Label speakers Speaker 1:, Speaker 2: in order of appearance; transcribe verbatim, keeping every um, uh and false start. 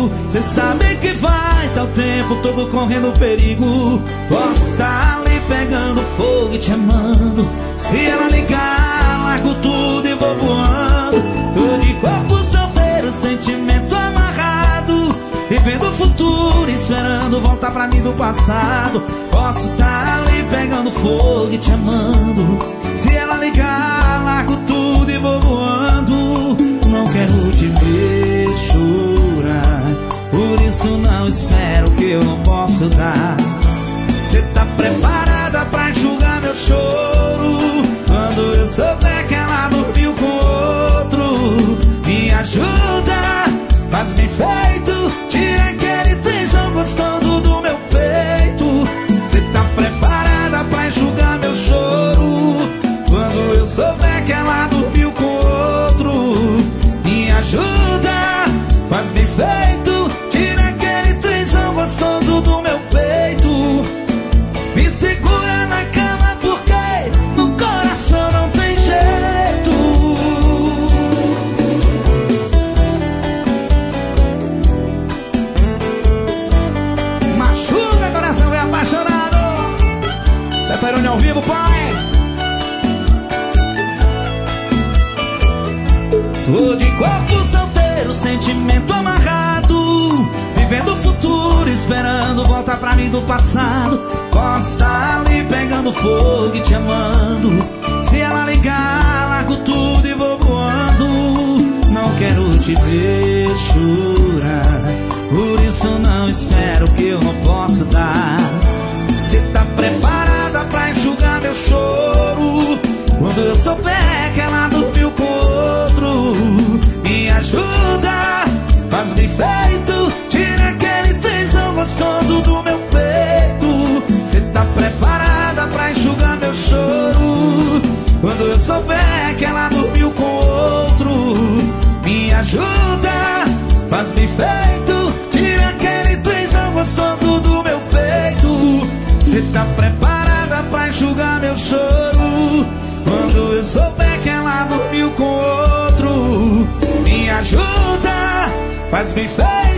Speaker 1: Cê sabe que vai tá o tempo todo correndo perigo. Posso estar ali pegando fogo e te amando. Se ela ligar, largo tudo e vou voando. Tô de corpo solteiro, sentimento amarrado, vivendo o futuro, esperando voltar pra mim do passado. Posso estar ali pegando fogo e te amando. Se ela ligar, largo tudo e vou voando. Não quero te ver chorar, por isso não espero que eu não posso dar. Cê tá preparada pra enxugar meu choro quando eu souber que ela dormiu com outro? Me ajuda, faz bem feito, tira aquele tesão gostoso do meu peito. Cê tá preparada pra enxugar meu choro quando eu souber que ela dormiu com outro? Me ajuda, faz bem feito, tira aquele tesão gostoso do meu peito. Me segura na cama porque no coração não tem jeito. Machuca, coração é apaixonado. Cê tá indo ao vivo, pai? Tô de corpo solteiro, sentimento amarrado, vivendo o futuro, esperando voltar pra mim do passado. Posso estar ali pegando fogo e te amando. Se ela ligar, largo tudo e vou voando. Não quero te ver chorar, por isso não espero que eu não posso dar. Cê tá preparada pra enxugar meu choro quando eu souber que ela dormiu com outro? Me ajuda, faz bem feito, tira aquele tesão gostoso do meu peito. Cê tá preparada pra enxugar meu choro quando eu souber que ela dormiu com outro? Me ajuda, faz bem feito, tira aquele tesão gostoso do meu peito. Cê tá preparada pra enxugar meu choro quando eu souber que ela dormiu com outro? Me ajuda, faz bem feito,